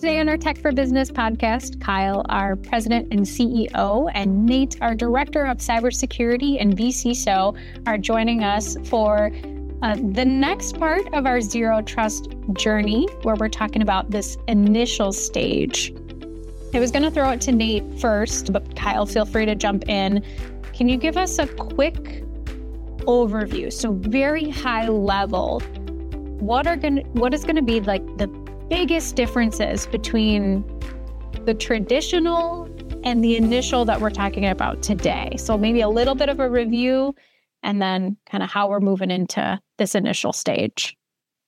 Today on our Tech for Business podcast, Kyle, our president and CEO, and Nate, our director of cybersecurity and vCISO, are joining us for the next part of our Zero Trust journey, where we're talking about this initial stage. I was going to throw it to Nate first, but Kyle, feel free to jump in. Can you give us a quick overview? So very high level, what is going to be like the biggest differences between the traditional and the initial that we're talking about today? So maybe a little bit of a review and then kind of how we're moving into this initial stage.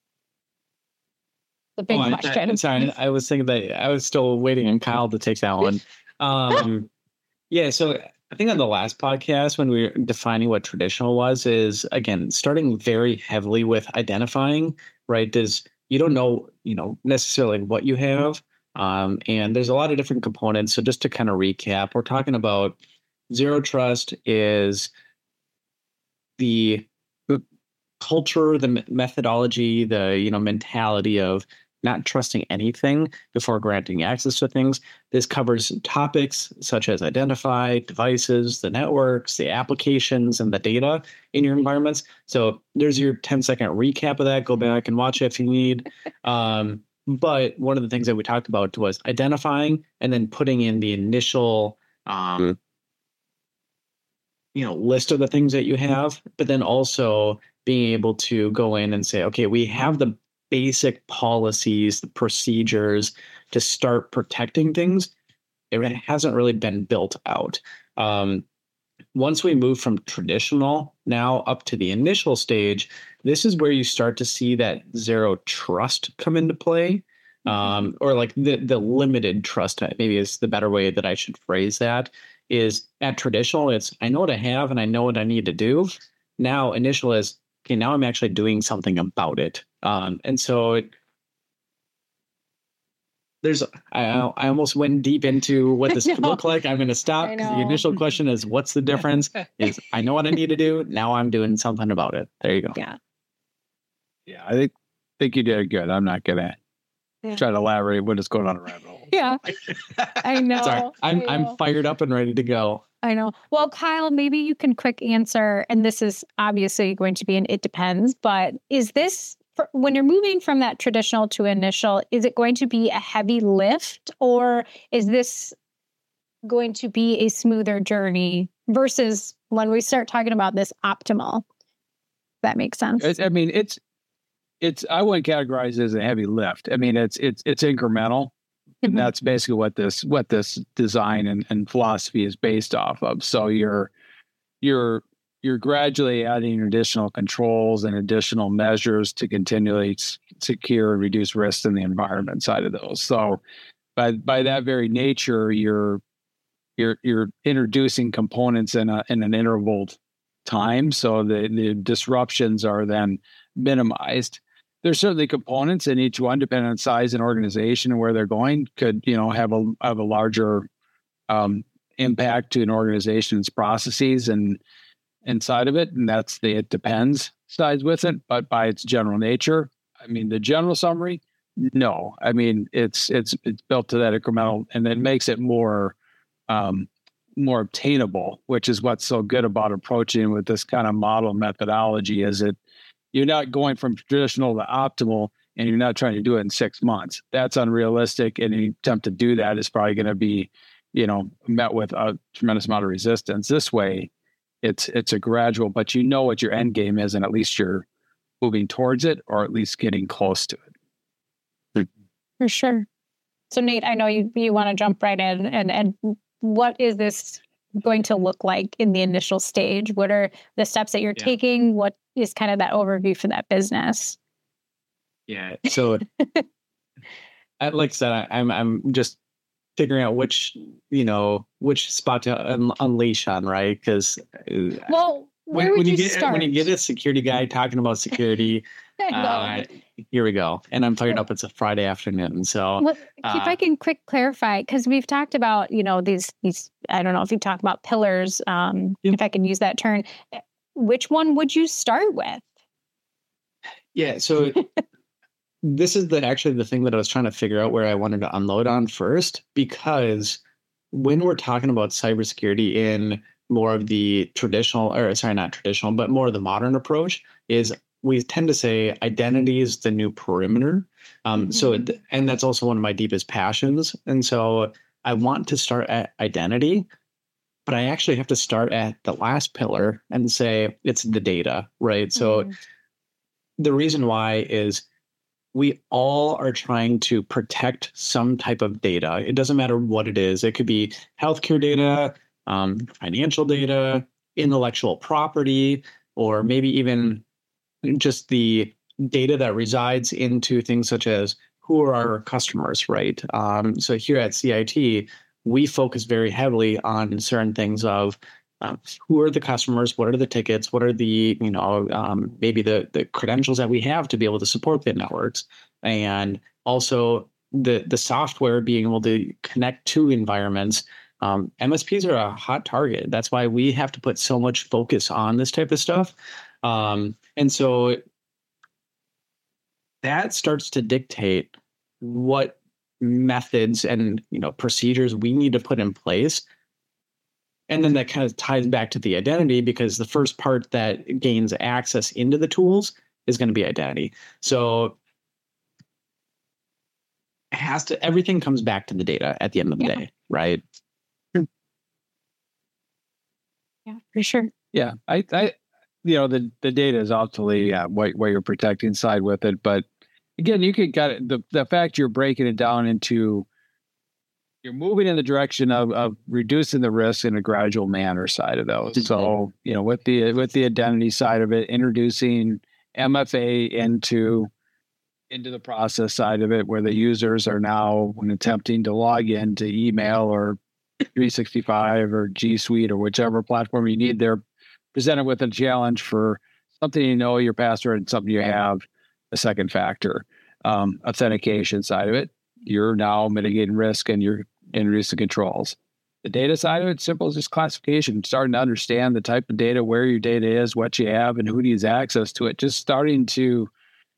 The big question. Sorry, I was thinking that I was still waiting on Kyle to take that one. Yeah, so I think on the last podcast when we were defining what traditional was is, again, starting very heavily with identifying, right? You don't know, necessarily what you have. And there's a lot of different components. So just to kind of recap, we're talking about Zero Trust is the culture, the methodology, the, mentality of not trusting anything before granting access to things. This covers topics such as identify, devices, the networks, the applications, and the data in your environments. So there's your 10-second recap of that. Go back and watch it if you need. But one of the things that we talked about was identifying and then putting in the initial list of the things that you have, but then also being able to go in and say, okay, we have the basic policies, the procedures to start protecting things. It hasn't really been built out. Once we move from traditional now up to the initial stage, this is where you start to see that Zero Trust come into play, or like the limited trust, maybe is the better way that I should phrase that. Is at traditional, it's I know what I have and I know what I need to do. Now initial is, okay, now I'm actually doing something about it. And so I almost went deep into what this could look like. I'm going to stop. The initial question is, what's the difference? Is I know what I need to do. Now I'm doing something about it. There you go. Yeah. I think you did good. I'm not going to try to elaborate what is going on around the hole. Yeah, I know. Sorry, I'm fired up and ready to go. I know. Well, Kyle, maybe you can quick answer, and this is obviously going to be it depends, but is this, when you're moving from that traditional to initial, is it going to be a heavy lift, or is this going to be a smoother journey versus when we start talking about this optimal? If that makes sense. It's I wouldn't categorize it as a heavy lift. I mean, it's incremental. And that's basically what this design and philosophy is based off of. So you're gradually adding additional controls and additional measures to continually secure and reduce risks in the environment side of those. So by that very nature, you're introducing components in an intervaled time. So the disruptions are then minimized. There's certainly components in each one, depending on size and organization and where they're going, could have a larger impact to an organization's processes and inside of it, and that's the it depends side with it. But by its general nature, I mean, the general summary, no. I mean, it's built to that incremental, and it makes it more obtainable, which is what's so good about approaching with this kind of model methodology. Is it you're not going from traditional to optimal, and you're not trying to do it in 6 months. That's unrealistic. And any attempt to do that is probably going to be, met with a tremendous amount of resistance. This way, it's a gradual, but what your end game is, and at least you're moving towards it, or at least getting close to it. For sure. So Nate, I know you want to jump right in, and what is this going to look like in the initial stage? What are the steps that you're taking? What is kind of that overview for that business? Yeah. So like I said, I'm just figuring out which spot to unleash on, right? Because when you get a security guy talking about security, here we go. And I'm fired up. It's a Friday afternoon. So if I can quick clarify, because we've talked about, these, I don't know if you talk about pillars, if I can use that term, which one would you start with? Yeah. So this is actually the thing that I was trying to figure out where I wanted to unload on first, because when we're talking about cybersecurity in more of the traditional, or sorry, not traditional, but more of the modern approach, is we tend to say identity is the new perimeter. And that's also one of my deepest passions. And so I want to start at identity, but I actually have to start at the last pillar and say it's the data, right? So the reason why is we all are trying to protect some type of data. It doesn't matter what it is. It could be healthcare data, financial data, intellectual property, or maybe even just the data that resides into things such as who are our customers, right? So here at CIT, we focus very heavily on certain things of who are the customers, what are the tickets, what are the, maybe the credentials that we have to be able to support the networks, and also the software being able to connect to environments. MSPs are a hot target. That's why we have to put so much focus on this type of stuff. And so that starts to dictate what methods and procedures we need to put in place. And then that kind of ties back to the identity, because the first part that gains access into the tools is going to be identity. So everything comes back to the data at the end of the day, right? Yeah, for sure. Yeah, I the data is ultimately what you're protecting side with it. But again, you could got the fact you're breaking it down into, you're moving in the direction of reducing the risk in a gradual manner side of those. So, with the identity side of it, introducing MFA into the process side of it, where the users are now, when attempting to log in to email or 365 or G Suite or whichever platform you need, they're presented with a challenge for something, your password, and something you have a second factor authentication side of it. You're now mitigating risk and you're introducing controls. The data side of it, simple as just classification, starting to understand the type of data, where your data is, what you have, and who needs access to it. Just starting to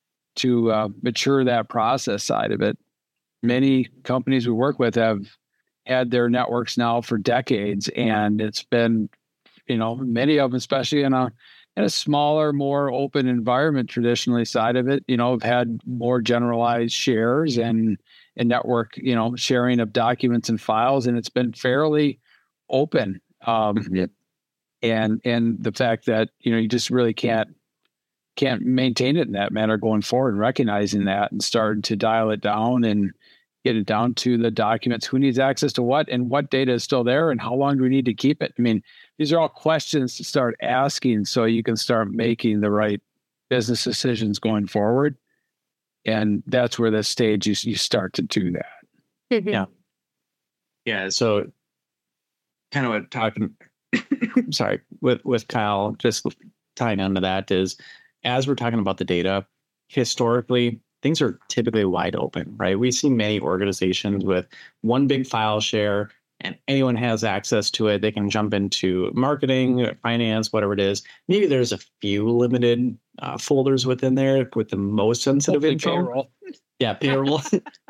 mature that process side of it. Many companies we work with have had their networks now for decades, and it's been, many of them, especially in a smaller, more open environment traditionally side of it, have had more generalized shares and network, sharing of documents and files, and it's been fairly open. And the fact that, you just really can't maintain it in that manner going forward, and recognizing that and starting to dial it down and get it down to the documents, who needs access to what, and what data is still there, and how long do we need to keep it? I mean, these are all questions to start asking so you can start making the right business decisions going forward. And that's where the stage you start to do that. Yeah. So kind of what talking, sorry, with Kyle, just tying onto that is, as we're talking about the data, historically, things are typically wide open, right? We see many organizations with one big file share, and anyone has access to it. They can jump into marketing, finance, whatever it is. Maybe there's a few limited folders within there with the most sensitive info. Payroll. Yeah, payroll.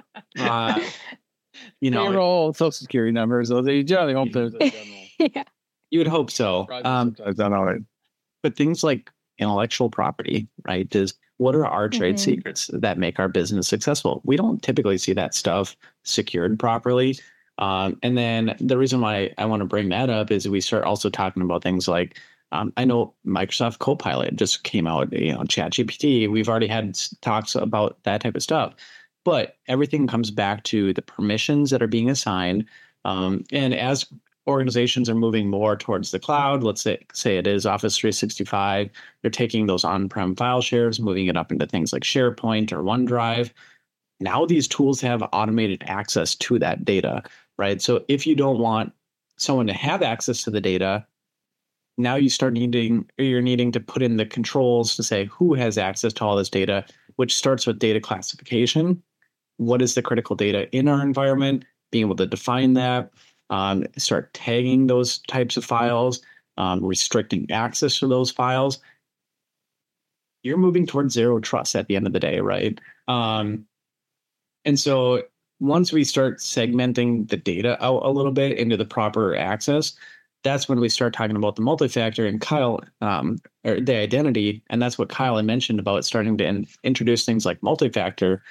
Payroll, social security numbers. So they generally hope there's a general. Yeah. You would hope so. But things like intellectual property, right? Is what are our trade secrets that make our business successful? We don't typically see that stuff secured properly. And then the reason why I want to bring that up is we start also talking about things like, I know Microsoft Copilot just came out, ChatGPT. We've already had talks about that type of stuff. But everything comes back to the permissions that are being assigned. And as organizations are moving more towards the cloud, let's say it is Office 365, they're taking those on-prem file shares, moving it up into things like SharePoint or OneDrive. Now these tools have automated access to that data, right? So if you don't want someone to have access to the data, now you're needing to put in the controls to say who has access to all this data, which starts with data classification. What is the critical data in our environment? Being able to define that, start tagging those types of files, restricting access to those files. you're moving towards zero trust at the end of the day, right? And so once we start segmenting the data out a little bit into the proper access, that's when we start talking about the multi-factor and Kyle, or the identity. And that's what Kyle had mentioned about starting to introduce things like multi-factor.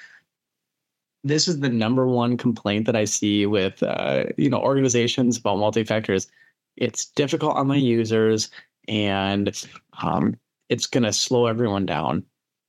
This is the number one complaint that I see with, organizations about multi-factor is it's difficult on my users and it's going to slow everyone down.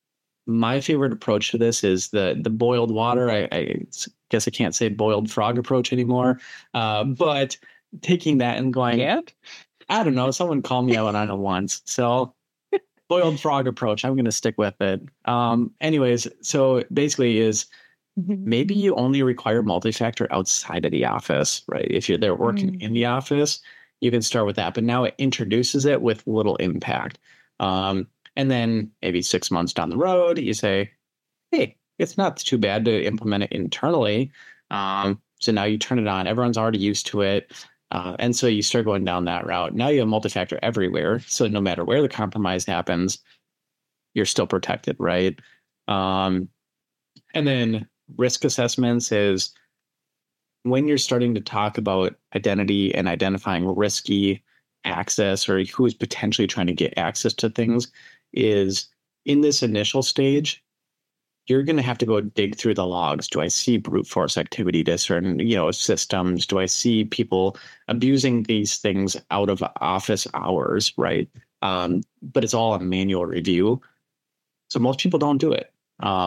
My favorite approach to this is the boiled water. I guess I can't say boiled frog approach anymore, but taking that and going, I don't know, someone called me out on it once. So boiled frog approach, I'm going to stick with it. Anyways, so basically is maybe you only require multi-factor outside of the office, right? If you're there working in the office, you can start with that. But now it introduces it with little impact. And then maybe 6 months down the road, you say, hey, it's not too bad to implement it internally. So now you turn it on. Everyone's already used to it. And so you start going down that route. Now you have multi-factor everywhere. So no matter where the compromise happens, you're still protected, right? And then risk assessments is when you're starting to talk about identity and identifying risky access or who is potentially trying to get access to things, is in this initial stage, you're going to have to go dig through the logs. Do I see brute force activity to certain, systems? Do I see people abusing these things out of office hours, right? But it's all a manual review. So most people don't do it.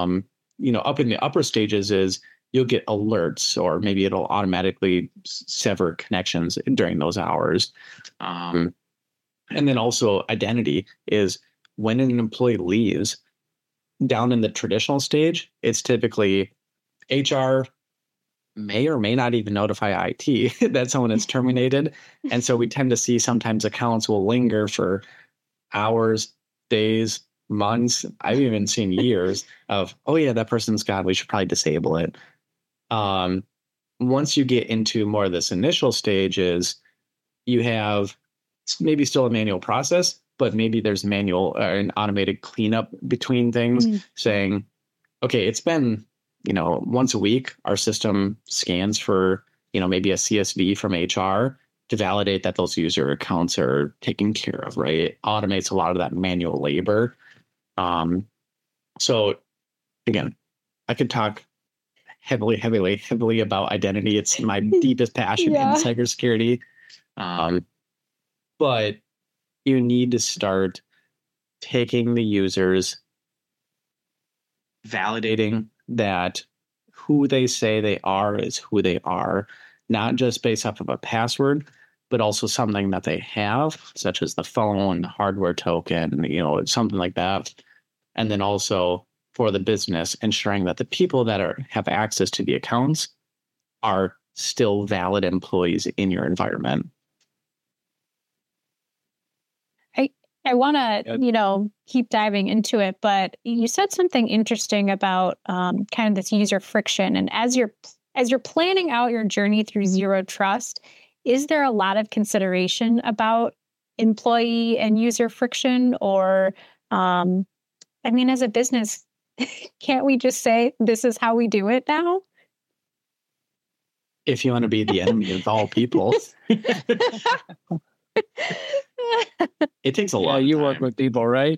Up in the upper stages is you'll get alerts, or maybe it'll automatically sever connections during those hours. And then also identity is when an employee leaves. Down in the traditional stage, it's typically HR may or may not even notify IT that someone is terminated. And so we tend to see sometimes accounts will linger for hours, days, months. I've even seen years of, oh yeah, that person's gone. We should probably disable it. Once you get into more of this initial stages, you have maybe still a manual process, but maybe there's a manual or an automated cleanup between things saying, okay, it's been, once a week, our system scans for, maybe a CSV from HR to validate that those user accounts are taken care of, right? It automates a lot of that manual labor. So again, I could talk heavily about identity. It's my deepest passion in cybersecurity. But you need to start taking the users, validating that who they say they are is who they are, not just based off of a password, but also something that they have, such as the phone, hardware token, something like that. And then also for the business, ensuring that the people that have access to the accounts are still valid employees in your environment. I want to, keep diving into it, but you said something interesting about kind of this user friction. And as you're planning out your journey through zero trust, is there a lot of consideration about employee and user friction? Or, as a business, can't we just say this is how we do it now? If you want to be the enemy of all people. It takes a lot. You work with people, right?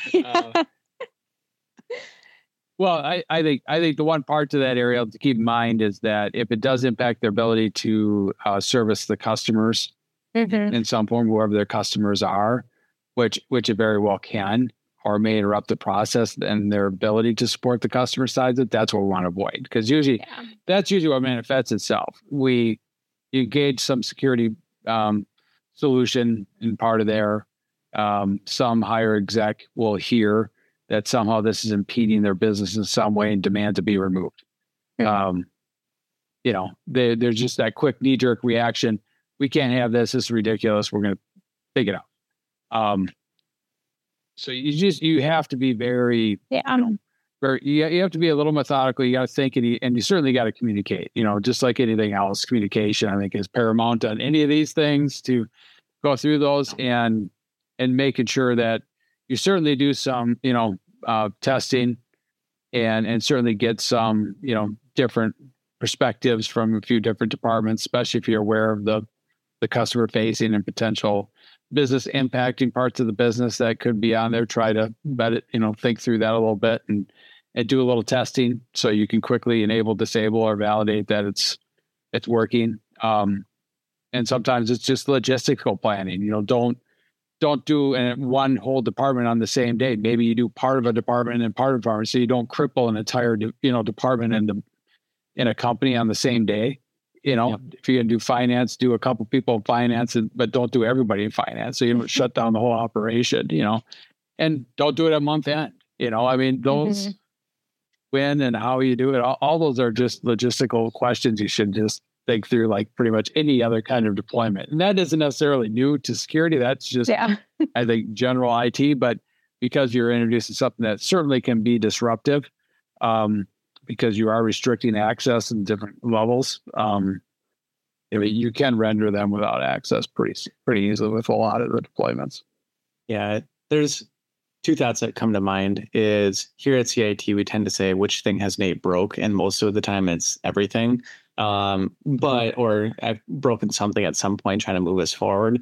Well, I think the one part to that area to keep in mind is that if it does impact their ability to service the customers in some form, whoever their customers are, which it very well can, or may interrupt the process and their ability to support the customer side, that's what we want to avoid. Because that's usually what manifests itself. We engage some security solution in part of there. Some higher exec will hear that somehow this is impeding their business in some way and demand to be removed. There's just that quick knee-jerk reaction. We can't have this. This is ridiculous. We're going to take it out. So you have to be very, you have to be a little methodical. You got to think, and you certainly got to communicate. Just like anything else, communication I think is paramount on any of these things, to go through those and making sure that you certainly do some, testing and certainly get some, different perspectives from a few different departments, especially if you're aware of the customer facing and potential business impacting parts of the business that could be on there. Try to think through that a little bit and do a little testing so you can quickly enable, disable, or validate that it's working. And sometimes it's just logistical planning. Don't do one whole department on the same day. Maybe you do part of a department and part of a department, so you don't cripple an entire department in a company on the same day. If you're gonna do finance, do a couple people in finance, but don't do everybody in finance. So you don't shut down the whole operation. And don't do it at month end. Those when and how you do it, all those are just logistical questions you should just think through, like pretty much any other kind of deployment. And that isn't necessarily new to security. That's just, I think, general IT. But because you're introducing something that certainly can be disruptive, because you are restricting access in different levels, you can render them without access pretty easily with a lot of the deployments. Yeah, there's two thoughts that come to mind. Is here at CIT, we tend to say which thing has Nate broke, and most of the time it's everything. Or I've broken something at some point trying to move us forward.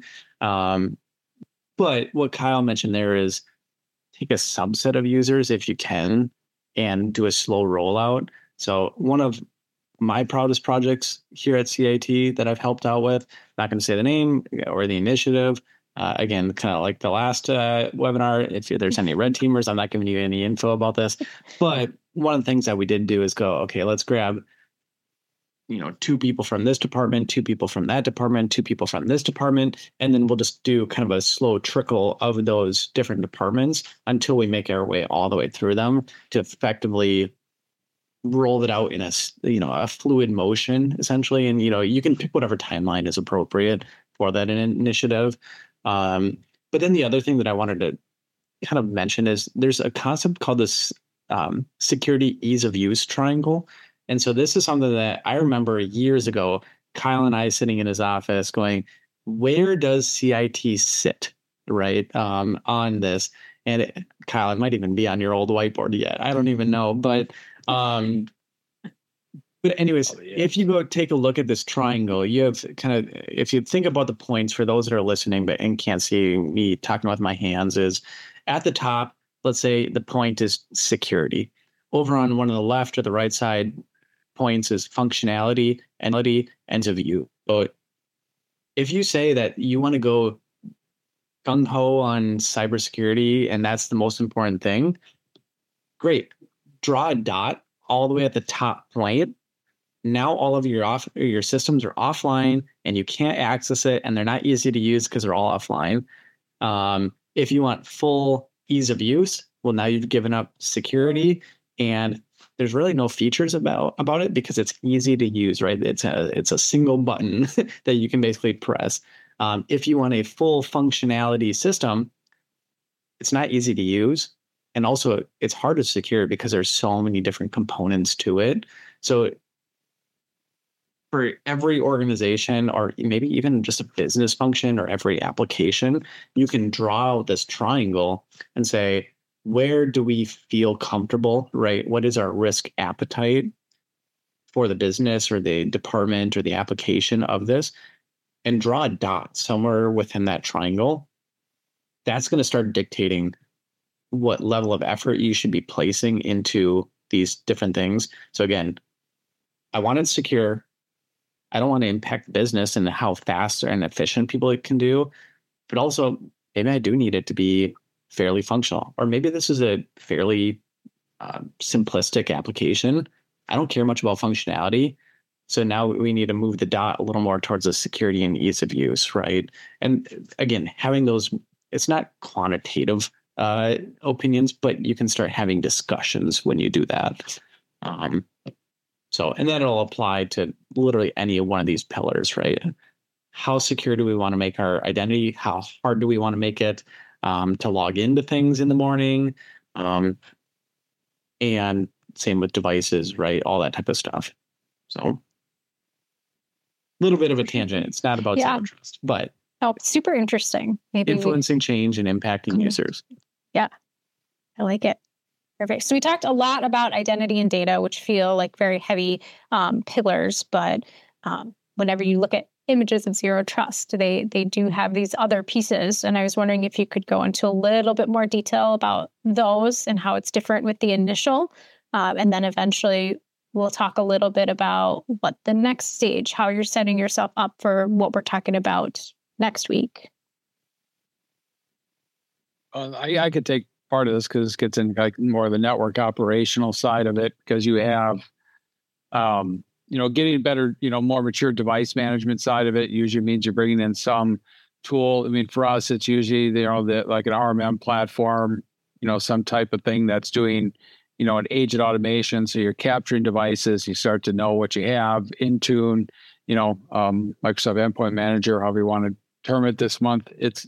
But what Kyle mentioned there is take a subset of users if you can and do a slow rollout. So one of my proudest projects here at CIT that I've helped out with, not going to say the name or the initiative. Again, kind of like the last webinar, if there's any red teamers, I'm not giving you any info about this. But one of the things that we did do is go, okay, let's grab 2 people from this department, 2 people from that department, 2 people from this department, and then we'll just do kind of a slow trickle of those different departments until we make our way all the way through them to effectively roll it out in a fluid motion, essentially. And you can pick whatever timeline is appropriate for that initiative. But then the other thing that I wanted to kind of mention is there's a concept called this security ease of use triangle. And so this is something that I remember years ago, Kyle and I sitting in his office going, where does CIT sit, right, on this? And Kyle, it might even be on your old whiteboard yet. I don't even know. But anyways, if you go take a look at this triangle, you have if you think about the points for those that are listening but and can't see me talking with my hands, is at the top, let's say the point is security. Over on one of the left or the right side points is functionality and to view. So if you say that you want to go gung-ho on cybersecurity and that's the most important thing, great. Draw a dot all the way at the top point. Now all of your systems are offline and you can't access it, and they're not easy to use because they're all offline. If you want full ease of use, well, now you've given up security, and there's really no features about it because it's easy to use, right? It's a single button that you can basically press. If you want a full functionality system, it's not easy to use. And also it's hard to secure because there's so many different components to it. So for every organization, or maybe even just a business function or every application, you can draw out this triangle and say, where do we feel comfortable, right? What is our risk appetite for the business or the department or the application of this? And draw a dot somewhere within that triangle. That's going to start dictating what level of effort you should be placing into these different things. So again, I want it secure. I don't want to impact business and how fast and efficient people can do, but also maybe I do need it to be fairly functional, or maybe this is a fairly simplistic application. I don't care much about functionality. So now we need to move the dot a little more towards the security and ease of use, right? And again, having those, it's not quantitative opinions, but you can start having discussions when you do that. And then it'll apply to literally any one of these pillars, right? How secure do we want to make our identity? How hard do we want to make it to log into things in the morning? And same with devices, right? All that type of stuff. So a little bit of a tangent. It's not about zero trust, but super interesting. Maybe influencing change and impacting users. Yeah, I like it. Perfect. So we talked a lot about identity and data, which feel like very heavy pillars, but whenever you look at images of Zero Trust, they do have these other pieces. And I was wondering if you could go into a little bit more detail about those and how it's different with the initial. And then eventually we'll talk a little bit about what the next stage, how you're setting yourself up for what we're talking about next week. I could take part of this because it gets into like more of the network operational side of it, because you have, getting better, more mature device management side of it usually means you're bringing in some tool. I mean, for us, it's usually, like an RMM platform, some type of thing that's doing, an agent automation. So you're capturing devices, you start to know what you have, Intune, Microsoft Endpoint Manager, however you want to term it this month. It's,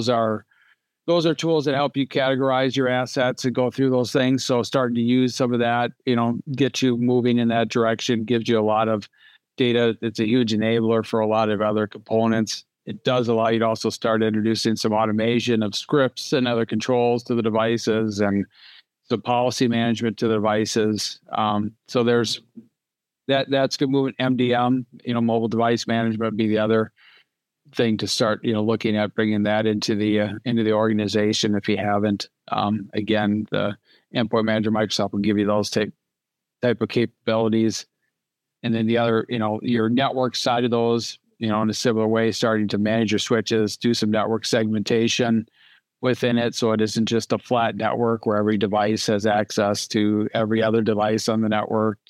those are tools that help you categorize your assets and go through those things. So starting to use some of that, get you moving in that direction, gives you a lot of data. It's a huge enabler for a lot of other components. It does allow you to also start introducing some automation of scripts and other controls to the devices and some policy management to the devices. So there's that's good movement. MDM, mobile device management would be the other thing to start, looking at bringing that into the organization. If you haven't, again, the Endpoint Manager, Microsoft will give you those type of capabilities. And then the other, your network side of those, in a similar way, starting to manage your switches, do some network segmentation within it. So it isn't just a flat network where every device has access to every other device on the network.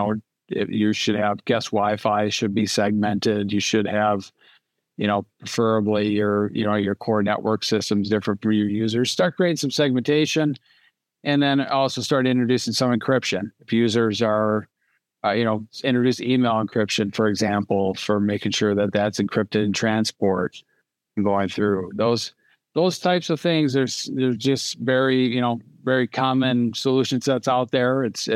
You should have guest Wi-Fi should be segmented. You should have, preferably your core network systems different for your users. Start creating some segmentation, and then also start introducing some encryption. If users are, introduce email encryption, for example, for making sure that that's encrypted in transport and going through those types of things. There's just very, very common solution sets out there. It's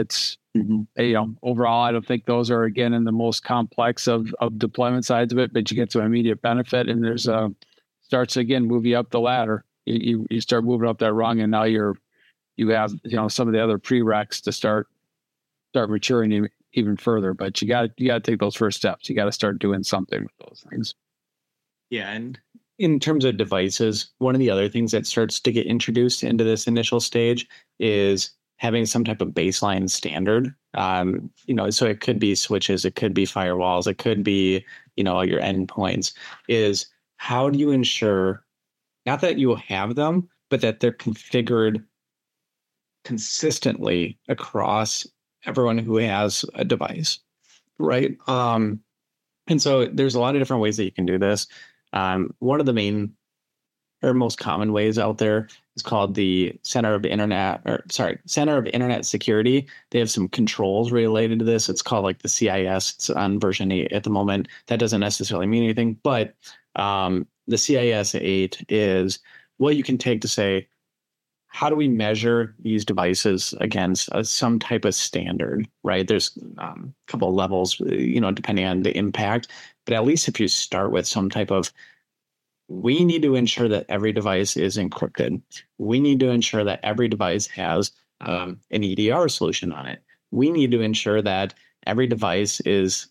overall, I don't think those are, again, in the most complex of deployment sides of it, but you get some immediate benefit, and there's starts to, again, move you up the ladder. You start moving up that rung, and now you have, some of the other prereqs to start maturing even further. But you got to take those first steps. You got to start doing something with those things. Yeah, and in terms of devices, one of the other things that starts to get introduced into this initial stage is having some type of baseline standard. So it could be switches, it could be firewalls, it could be, your endpoints. Is how do you ensure not that you have them, but that they're configured consistently across everyone who has a device, right? And so there's a lot of different ways that you can do this. One of the main or most common ways out there is called the Center of Internet Security. They have some controls related to this. It's called like the CIS. It's on version 8 at the moment. That doesn't necessarily mean anything, but the CIS 8 is what you can take to say, how do we measure these devices against some type of standard, right? There's a couple of levels, depending on the impact, but at least if you start with some type of, we need to ensure that every device is encrypted. We need to ensure that every device has an EDR solution on it. We need to ensure that every device is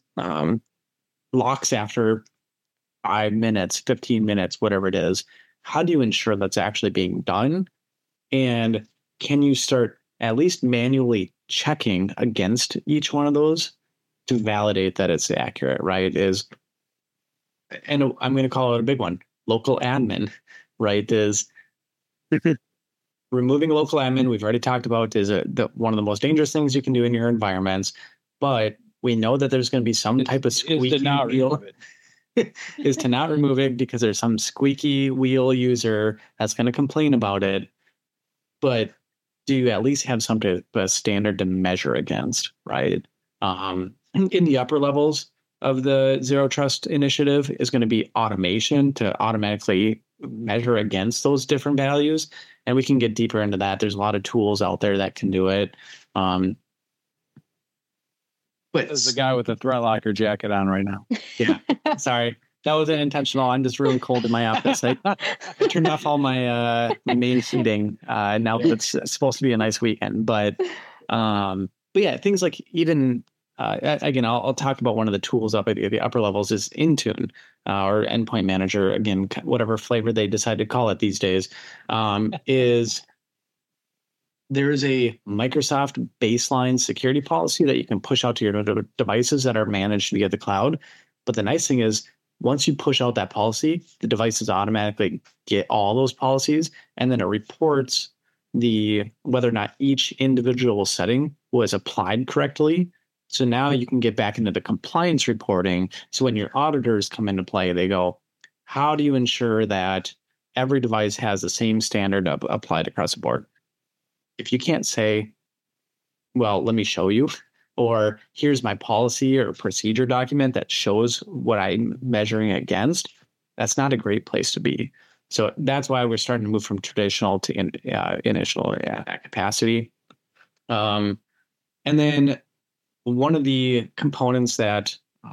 locks after 5 minutes, 15 minutes, whatever it is. How do you ensure that's actually being done? And can you start at least manually checking against each one of those to validate that it's accurate, right? And I'm going to call it a big one. Local admin, right? Is removing local admin, we've already talked about, is one of the most dangerous things you can do in your environments. But we know that there's going to be some type of squeaky wheel. Is to not remove it because there's some squeaky wheel user that's going to complain about it. But do you at least have some type of standard to measure against, right? In the upper levels of the Zero Trust initiative is going to be automation to automatically measure against those different values. And we can get deeper into that. There's a lot of tools out there that can do it. But there's a guy with a ThreatLocker jacket on right now. Yeah, sorry. That wasn't intentional. I'm just really cold in my office. I turned off all my main heating now that it's supposed to be a nice weekend. But yeah, things like even again, I'll talk about one of the tools up at the upper levels is Intune or Endpoint Manager. Again, whatever flavor they decide to call it these days, is there is a Microsoft baseline security policy that you can push out to your devices that are managed via the cloud. But the nice thing is, once you push out that policy, the devices automatically get all those policies, and then it reports whether or not each individual setting was applied correctly. So now you can get back into the compliance reporting. So when your auditors come into play, they go, how do you ensure that every device has the same standard applied across the board? If you can't say, well, let me show you, or here's my policy or procedure document that shows what I'm measuring against, that's not a great place to be. So that's why we're starting to move from traditional to initial capacity. And then one of the components that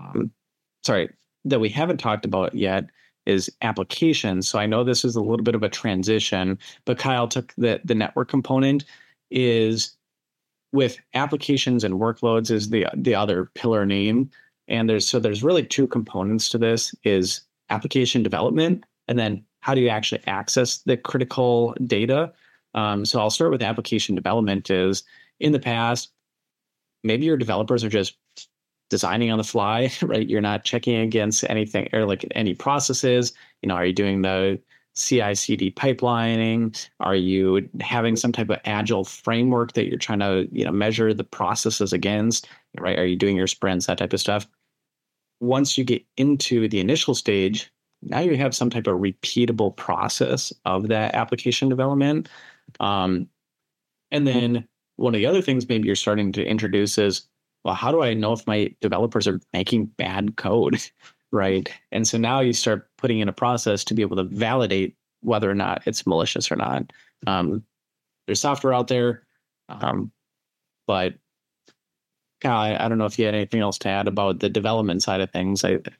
we haven't talked about yet is applications. So I know this is a little bit of a transition, but Kyle took the network component is with applications and workloads is the other pillar name. And there's really two components to this is application development, and then how do you actually access the critical data? So I'll start with application development is in the past, maybe your developers are just designing on the fly, right? You're not checking against anything or like any processes. Are you doing the CI/CD pipelining? Are you having some type of agile framework that you're trying to measure the processes against? Right? Are you doing your sprints, that type of stuff? Once you get into the initial stage, now you have some type of repeatable process of that application development. And then one of the other things maybe you're starting to introduce is, well, how do I know if my developers are making bad code? Right. And so now you start putting in a process to be able to validate whether or not it's malicious or not. There's software out there, but Kyle, I don't know if you had anything else to add about the development side of things.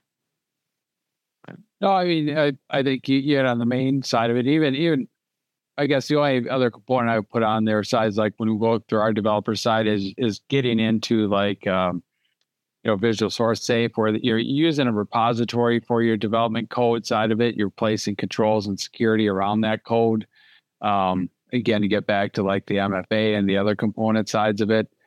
No, I mean, I think you had on the main side of it. Even I guess the only other component I would put on there, besides like when we go through our developer side, is getting into like Visual Source Safe, where you're using a repository for your development code side of it. You're placing controls and security around that code. Again, to get back to like the MFA and the other component sides of it.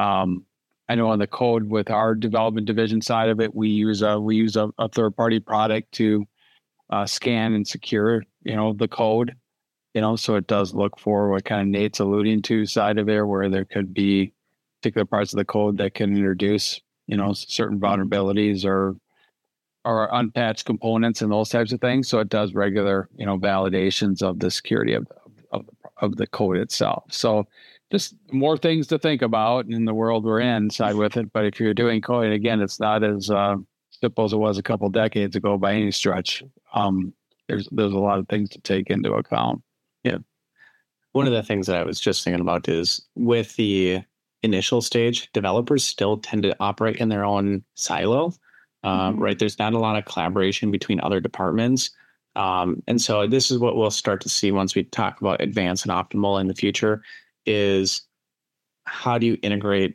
I know on the code with our development division side of it, we use a third party product to scan and secure the code. So it does look for what kind of Nate's alluding to side of it, where there could be particular parts of the code that can introduce certain vulnerabilities or unpatched components and those types of things. So it does regular validations of the security of the code itself. So just more things to think about in the world we're in side with it. But if you're doing code, again, it's not as simple as it was a couple of decades ago by any stretch. There's a lot of things to take into account. Yeah. One of the things that I was just thinking about is with the initial stage, developers still tend to operate in their own silo, right? There's not a lot of collaboration between other departments. And so this is what we'll start to see once we talk about advanced and optimal in the future is how do you integrate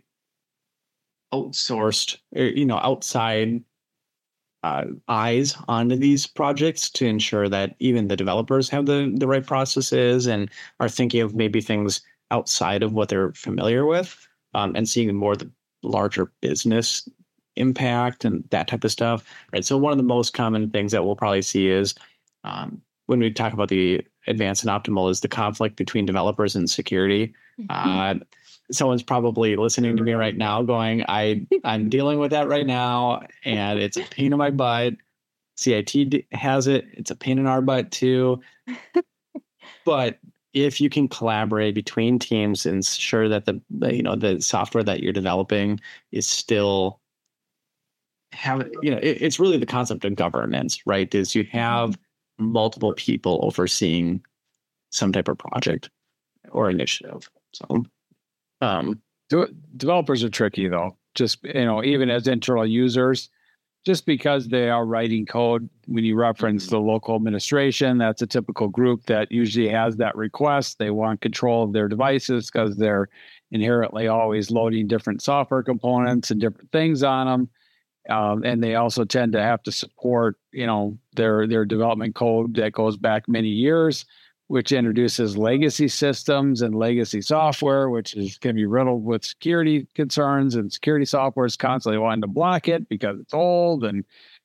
outsourced, outside eyes onto these projects to ensure that even the developers have the right processes and are thinking of maybe things outside of what they're familiar with, and seeing more the larger business impact and that type of stuff. Right. So one of the most common things that we'll probably see is when we talk about the advanced and optimal is the conflict between developers and security. Someone's probably listening to me right now going, I'm dealing with that right now, and it's a pain in my butt. CIT has it. It's a pain in our butt too. But if you can collaborate between teams and ensure that the software that you're developing is still it's really the concept of governance, right? Is you have multiple people overseeing some type of project or initiative. So developers are tricky though. Just even as internal users, just because they are writing code. When you reference the local administration, that's a typical group that usually has that request. They want control of their devices because they're inherently always loading different software components and different things on them. And they also tend to have to support, their development code that goes back many years, which introduces legacy systems and legacy software, which can be riddled with security concerns, and security software is constantly wanting to block it because it's old. And,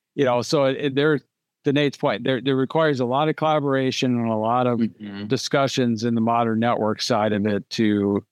so to Nate's point, there requires a lot of collaboration and a lot of discussions in the modern network side of it to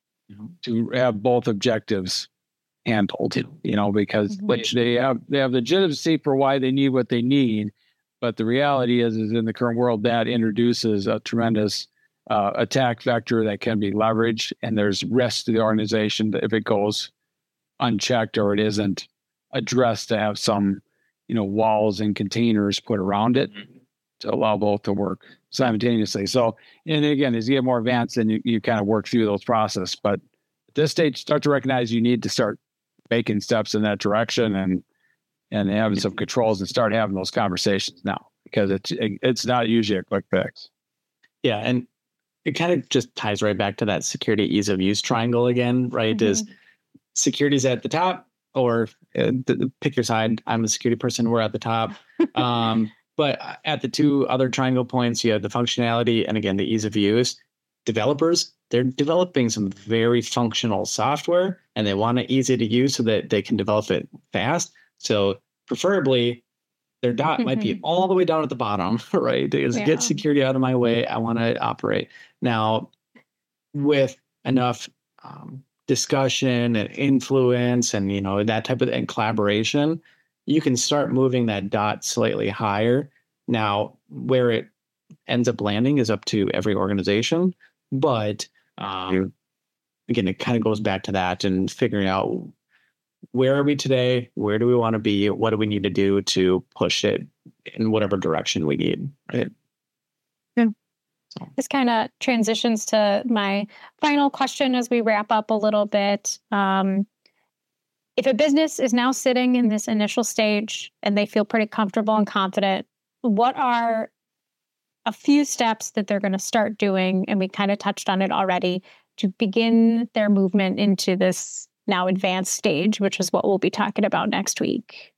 have both objectives handled, because they have legitimacy for why they need what they need. But the reality is in the current world, that introduces a tremendous attack vector that can be leveraged, and there's risk to the organization if it goes unchecked or it isn't addressed, to have some, walls and containers put around it to allow both to work simultaneously. So, and again, as you get more advanced, then you kind of work through those processes. But at this stage, start to recognize you need to start making steps in that direction and having some controls and start having those conversations now, because it's not usually a quick fix. Yeah. And it kind of just ties right back to that security ease of use triangle again, right? Is security's at the top, or pick your side. I'm a security person. We're at the top. But at the two other triangle points, you have the functionality and, again, the ease of use. Developers, they're developing some very functional software, and they want it easy to use so that they can develop it fast. So preferably their dot might be all the way down at the bottom, right? Get security out of my way. I want to operate. Now, with enough discussion and influence and, that type of and collaboration, you can start moving that dot slightly higher. Now, where it ends up landing is up to every organization. But again, it kind of goes back to that and figuring out, where are we today? Where do we want to be? What do we need to do to push it in whatever direction we need? Right. Yeah. So. This kind of transitions to my final question as we wrap up a little bit. If a business is now sitting in this initial stage and they feel pretty comfortable and confident, what are a few steps that they're going to start doing, and we kind of touched on it already, to begin their movement into this now advanced stage, which is what we'll be talking about next week?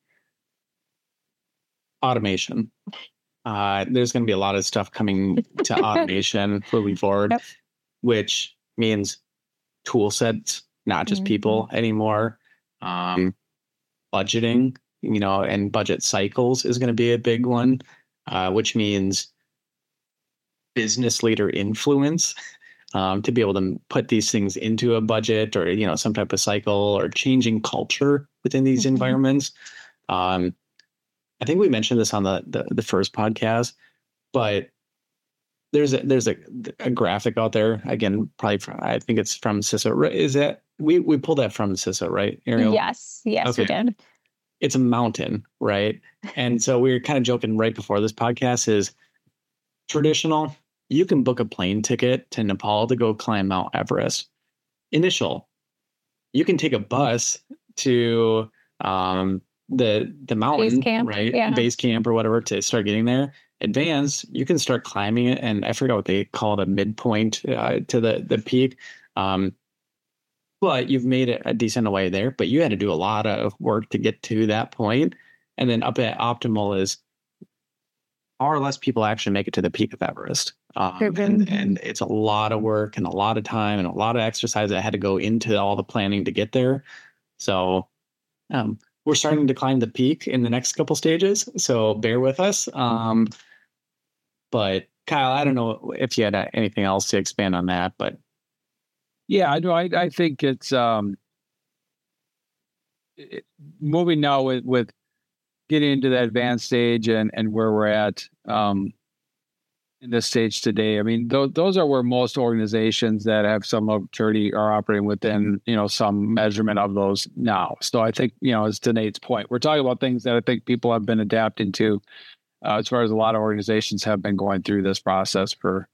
Automation. There's going to be a lot of stuff coming to automation moving forward, which means tool sets, not just people anymore. Budgeting, and budget cycles is going to be a big one, which means business leader influence, to be able to put these things into a budget or, some type of cycle, or changing culture within these environments. I think we mentioned this on the first podcast, but there's a graphic out there, again, probably I think it's from CISO. Is that we pulled that from CISO, right, Ariel? Yes, okay. We did. It's a mountain, right? And so we were kind of joking right before this podcast is traditional. You can book a plane ticket to Nepal to go climb Mount Everest. Initial, you can take a bus to the mountain, base camp, right? Yeah. Base camp or whatever, to start getting there. Advanced, you can start climbing it, and I forgot what they call it, a midpoint to the peak. But you've made it a decent way there. But you had to do a lot of work to get to that point. And then up at optimal is far less people actually make it to the peak of Everest. And it's a lot of work and a lot of time and a lot of exercise that had to go into all the planning to get there. So we're starting to climb the peak in the next couple stages. So bear with us. But Kyle, I don't know if you had anything else to expand on that, but. Yeah, I know. I think it's moving now with getting into that advanced stage and where we're at in this stage today. I mean, those are where most organizations that have some maturity are operating within, some measurement of those now. So I think, as to Nate's point, we're talking about things that I think people have been adapting to, as far as a lot of organizations have been going through this process for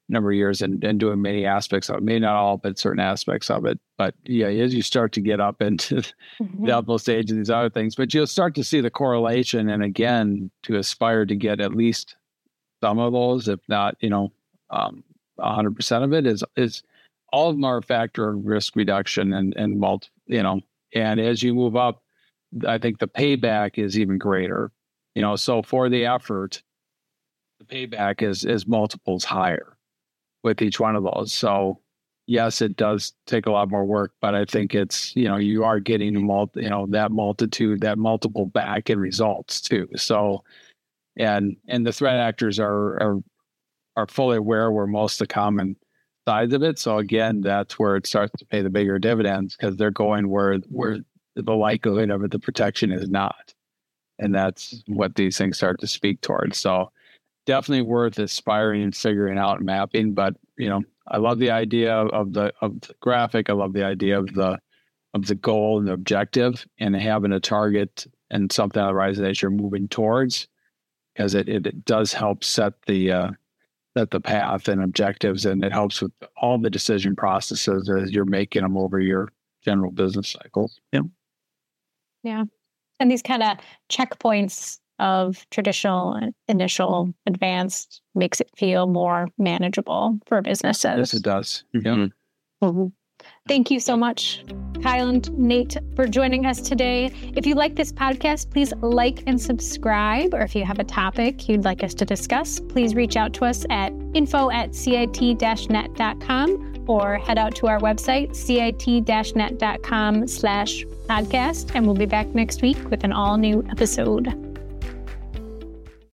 number of years and doing many aspects of it. Maybe not all, but certain aspects of it. But yeah, as you start to get up into the upper stage of these other things, but you'll start to see the correlation. And again, to aspire to get at least some of those, if not, 100% of it is all of them are a factor of risk reduction and and as you move up, I think the payback is even greater, so for the effort, the payback is multiples higher with each one of those. So yes, it does take a lot more work, but I think it's, you are getting that multiple back in results too. So, and the threat actors are fully aware where most of the common sides of it. So again, that's where it starts to pay the bigger dividends, because they're going where the likelihood of it, the protection is not. And that's what these things start to speak towards. So definitely worth aspiring and figuring out and mapping. But, I love the idea of the graphic. I love the idea of the goal and the objective, and having a target and something on the horizon that you're moving towards, because it does help set the path and objectives, and it helps with all the decision processes as you're making them over your general business cycles. Yeah. And these kind of checkpoints of traditional and initial advanced makes it feel more manageable for businesses. Yes, it does. Thank you so much, Kyle and Nate, for joining us today. If you like this podcast, please like and subscribe. Or if you have a topic you'd like us to discuss, please reach out to us at info@cit-net.com or head out to our website, cit-net.com/podcast. And we'll be back next week with an all new episode.